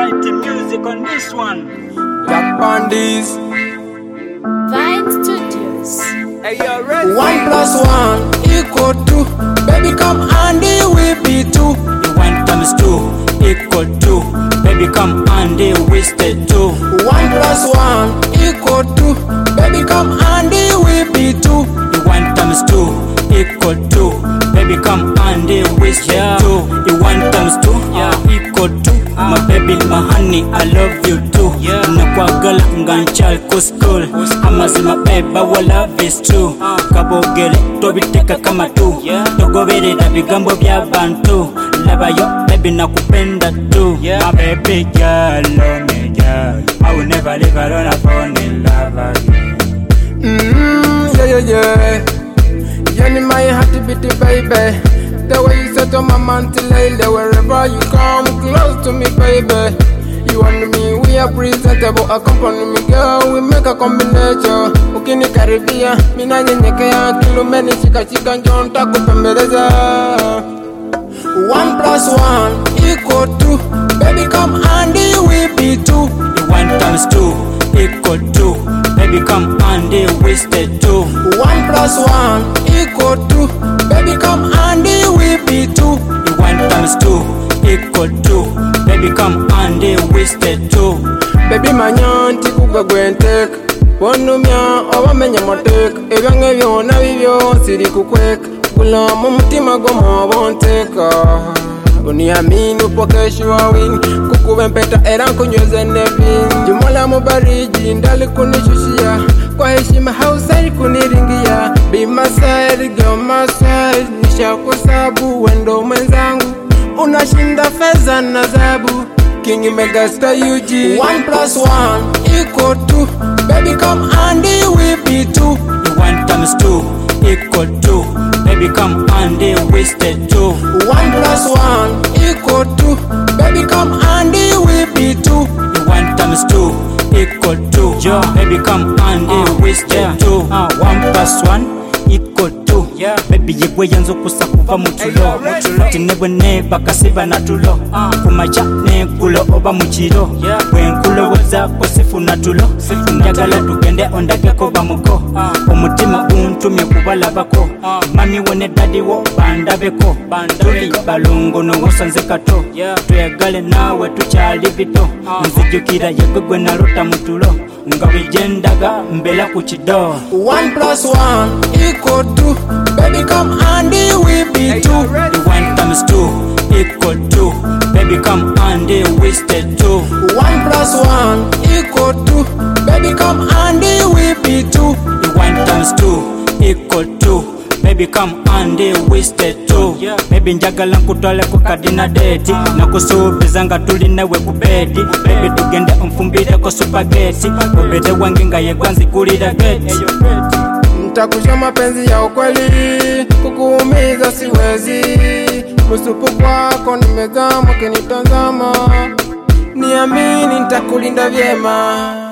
Mighty music on this one. Black Bandits. Vine Studios. Hey, you ready? 1+1 = 2. Baby, come and we be 2. 1 times 2 equal 2. Baby, come and we stay 2. 1+1 = 2. Baby, come and we be 2. 1 times 2 equal 2. Baby, come and we stay 2. 1 times 2 equal 2. My baby, my honey, I love you too. Nakwagala nganchal ku school. Amazima beba wa love is true. Kabogere tobiteka kama tu. Togoberera bigambo bya bantu. Laba yo baby nakupenda tu. My baby girl, oh my girl, I will never leave alone, I fall in love again. Yeah. You need my heart to beat, baby. The way you set on my mantle lately, wherever you come close to me, baby. You and me, we are presentable. Accompany me, girl, we make a combination. Ukini karibia, mina nyenyekea. Kilumeni chika njonta kupembeleza. 1+1 = 2. Baby, come and we be 2. 1 times 2 equal 2. Baby, come and we stay 2. 1+1 = 2. Baby, come and we be 2. 1 times 2 equal 2. Baby, come and we stay 2. Baby, manyanti kugwa gwentek. Wonumya obamenya motek. Ebyange byona bibyo siri kukweka. Kula mu mutima gomo bonteka. Uniamini upokeshwa wini. Kukuwe mpeta era nkunyweze nevini. Jumala mubariji ndali kunishushia. Kwa heshima hausari kuniringia. Be my side, girl my side. Nisha kusabu wendo mwenzangu. Unashinda feza na zabu. King Megastar UG. 1+1 = 2. Baby, come and we be 2. 1 times 2 equal 2. Baby, come and we stay 2. 1+1 = 2. Baby, come and we be 2. 1 times 2 equal 2. Baby, come and we stay 2. 1+1 equal 2. Baby, yegwe yanzo kusa kuva mutulo. Tinebwe ne bakasiba na tulo. Kumacha ne kulo oba mukiro. Bwenkulo woza kusifuna tulo. Njagala tugende ondage ko bamuko. Omutima untumye kubalabako. Mami wone daddy wo bandabeko. Tuli balungo no wosanze kato. Tuyagale nawe tukyali bito. Nzijukira yegwe gwe nalota mutulo. Nga bijendaga mbela ku kido. 1+1 = 2. Baby, come and we be 2. 1 times 2 equal 2. Baby, come and we stay 2. 1+1 = 2. Baby, come and we be 2. 1 times 2 equal 2. Baby, come and we stay 2. Baby, njagala nkutwale ku kadina date. Nakusuubiza nga tuli nawe ku bedi. Baby, tugende onfumbire ko spaghetti. Obede wange nga yegwanzi kulira gate. Nitakusha mapenzi ya ukweli. Kukuumiza siwezi. Musupu kwako nimezama, ukinitazama niamini nitakulinda vyema.